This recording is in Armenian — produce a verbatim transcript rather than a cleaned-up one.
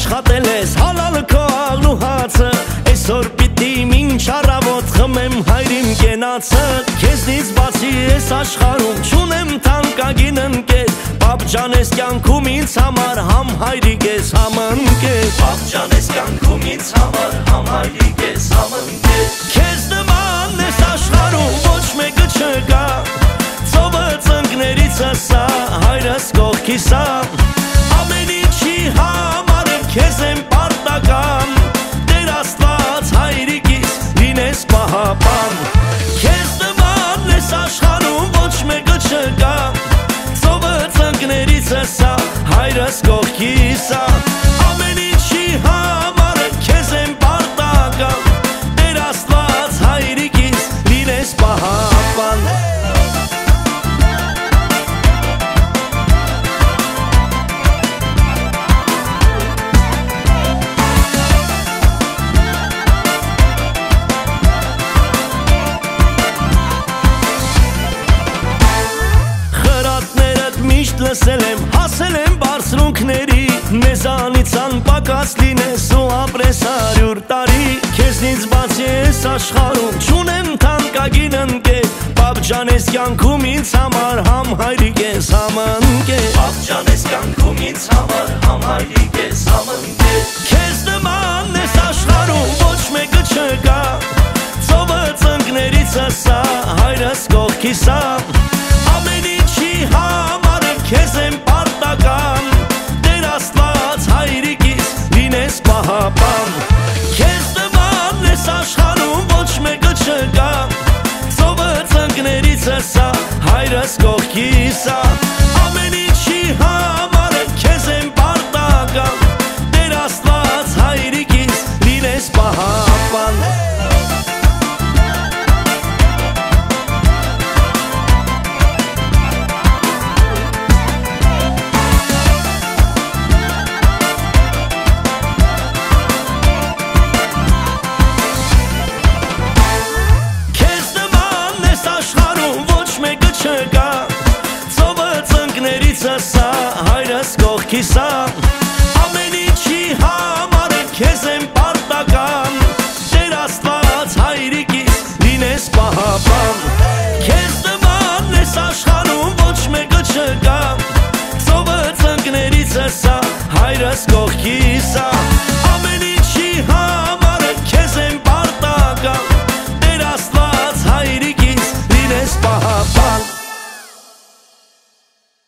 աշխատել ես հալալ քո աղն ու հացը Այսօր պիտի մինչ առավոտ խմեմ հայրին կենացը Քեզնից բացի ես աշխարհում չունեմ թանկագին ընկեր Պապ ջան ես կյանքում ինձ համար համ հայրիկ ես համ ընկեր Պապ ջան ես կյանքում ինձ համար համ հայրիկ ես համ ընկեր Քեզ նման ես աշխարհում ոչ մեկը չկա Ծովը ծնկներից ասա հայրս կողքիս ա Ամեն ինչի համար քեզ եմ պարտական Տեր Աստված հայրիկիս լինես պահապան Քեզ նման ես աշխարհում ոչ մեկը չկա Ծովը ծնկներից ասա հայրս կողքիս ա Ամեն ինչի համար քեզ եմ պարտական Տեր Աստված հայրիկիս լինես պահապան Լսել եմ, հասել եմ բարձրունքների Մեզանից անպակաս լինես ու ապրես հարյուր տարի Քեզնից բացի ես աշխարհում չունեմ թանկագին ընկեր Պապ ջան ես կյանքում ինձ համար համ հայրիկ ես համ ընկեր Պապ ջան ես կյանքում ինձ համար համ հայրիկ ես համ ընկեր Քեզ նման ես աշխարհում ոչ մեկը չկա Ծովը ծնկներից ասա հայրս կողքիս ա Ամեն ինչի համար Քեզ եմ պարտական Տեր Աստված հայրիկիս լինես պահապան Քեզ նման ես աշխարհում ոչ մեկը չկա Ծովը ծնկներից ասա հայրս կողքիս ա Ամեն ինչի համար քեզ եմ պարտական Տեր Աստված հայրիկիս լինես պահապան Ասա հայրս կողքիս ա Ամեն ինչի համար քեզ եմ պարտական Տեր Աստված հայրիկիս լինես պահապան Քեզ նման ես աշխարհում ոչ մեկը չկա Ծովը ծնկներից ասա հայրս կողքիս ա Ամեն ինչի համար